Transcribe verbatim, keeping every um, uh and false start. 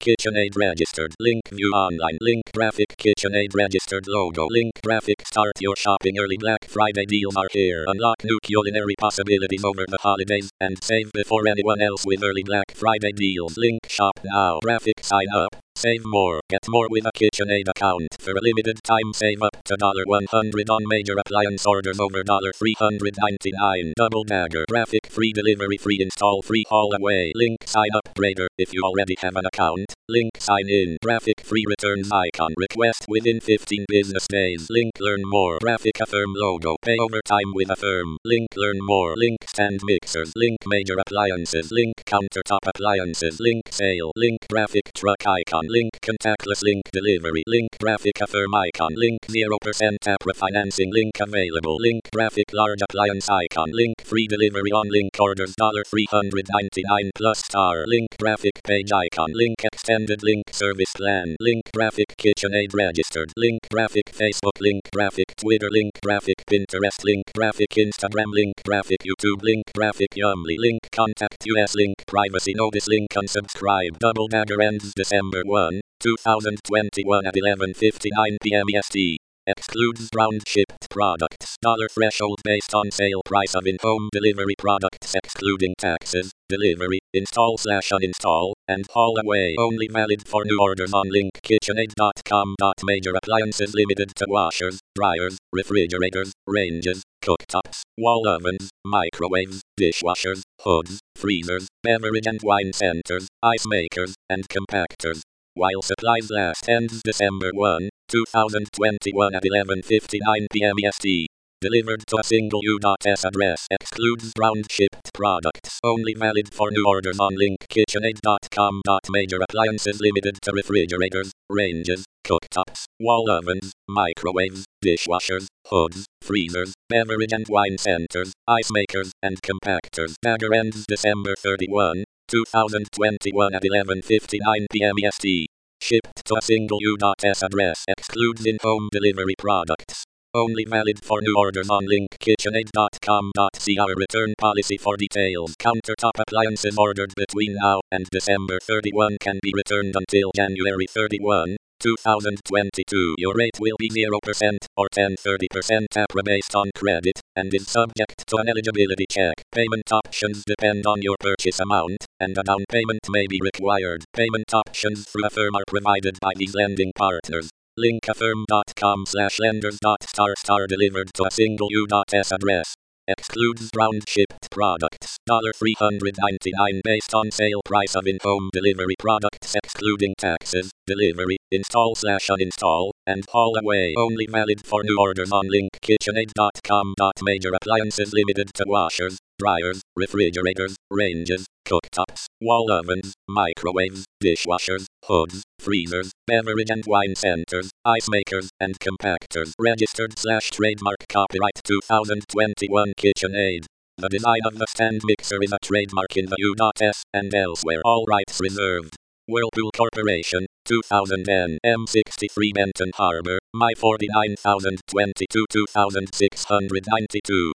KitchenAid registered. Link view online. Link graphic KitchenAid registered logo. Link graphic start your shopping early. Black Friday deals are here. Unlock new culinary possibilities over the holidays and save before anyone else with early Black Friday deals. Link shop now. Graphic sign up. Save more. Get more with a KitchenAid account. For a limited time, save up to one hundred dollars on major appliance orders over three hundred ninety-nine dollars. Double Dagger. Graphic free delivery, free install, free haul away. Link sign up Trader if you already have an account. Link sign in. Graphic free returns icon. Request within fifteen business days. Link learn more. Graphic Affirm logo. Pay over time with Affirm. Link learn more. Link stand mixers. Link major appliances. Link countertop appliances. Link sale. Link graphic truck icon. Link contactless. Link delivery. Link graphic Affirm icon. Link zero percent app refinancing. Link available. Link graphic large appliance icon. Link free delivery on link orders three hundred ninety-nine plus star. Link graphic page icon. Link extended link service plan. Link graphic KitchenAid registered. Link graphic Facebook. Link graphic Twitter. Link graphic Pinterest. Link graphic Instagram. Link graphic YouTube. Link graphic Yumly. Link contact us. Link privacy notice. Link unsubscribe. Double Dagger ends December first, two thousand twenty-one at eleven fifty-nine p m E S T. Excludes round shipped products. Dollar threshold based on sale price of in-home delivery products excluding taxes, delivery, install slash uninstall, and haul away. Only valid for new orders on link kitchenaid dot com. Major appliances limited to washers, dryers, refrigerators, ranges, cooktops, wall ovens, microwaves, dishwashers, hoods, freezers, beverage and wine centers, ice makers, and compactors. While supplies last ends December first, two thousand twenty-one at eleven fifty-nine p m E S T. Delivered to a single U S address. Excludes round shipped products. Only valid for new orders on link kitchenaid dot com. Major appliances limited to refrigerators, ranges, cooktops, wall ovens, microwaves, dishwashers, hoods, freezers, beverage and wine centers, ice makers, and compactors. Dagger ends December thirty-first, two thousand twenty-one at eleven fifty-nine p m E S T. Shipped to a single U S address. Excludes in-home delivery products. Only valid for new orders on link kitchenaid dot com. See our return policy for details. Countertop appliances ordered between now and December thirty-first can be returned until January thirty-first, two thousand twenty-two. Your rate will be zero percent or ten to thirty percent A P R A based on credit and is subject to an eligibility check. Payment options depend on your purchase amount, and a down payment may be required. Payment options through Affirm are provided by these lending partners. Link affirm dot com slash lenders dot star star delivered to a single U S address. Excludes round shipped products. three hundred ninety-nine dollars based on sale price of in-home delivery products excluding taxes, delivery, install slash uninstall, and haul away. Only valid for new orders on link kitchenaid dot com. Major appliances limited to washers, dryers, refrigerators, ranges, cooktops, wall ovens, microwaves, dishwashers, hoods, freezers, beverage and wine centers, ice makers, and compactors. Registered slash trademark copyright two thousand twenty-one KitchenAid. The design of the stand mixer is a trademark in the U S and elsewhere. All rights reserved. Whirlpool Corporation, two thousand ten, M sixty-three Benton Harbor, M I forty-nine thousand twenty-two two thousand six hundred ninety-two.